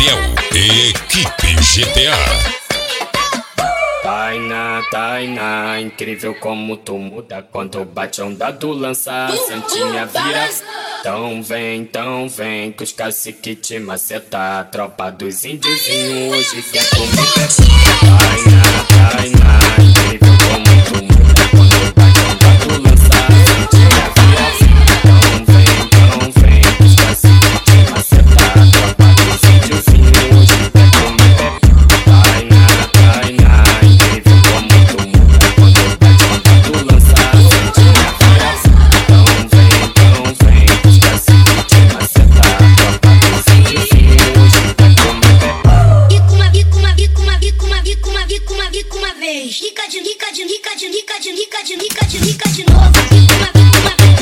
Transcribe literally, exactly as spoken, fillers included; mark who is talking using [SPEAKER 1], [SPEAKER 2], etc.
[SPEAKER 1] Gabriel e equipe G T A.
[SPEAKER 2] Tainá, Tainá, incrível como tu muda quando bate a onda do lança, sente minha vira. Então vem, então vem, que os cacique te maceta. Tropa dos índiozinhos hoje quer comer. Tainá, Tainá, incrível como tu muda quando bate a onda do lança, sente minha vira. Então vem, então vem, que os cacique te maceta. Tropa dos índiozinhos hoje quer comer. Tainá, Tainá, incrível como tu muda quando bate a onda do lança, sente minha vira. Então vem, então vem, que os cacique te maceta. Tropa dos índiozinhos hoje quer comer.
[SPEAKER 3] Bico uma, bico uma, bico uma, bico uma, bico uma, bico uma, bico uma vez. Rica de, rica de, rica de, rica de, rica de, rica de, rica de novo. Bico uma, bico uma vez.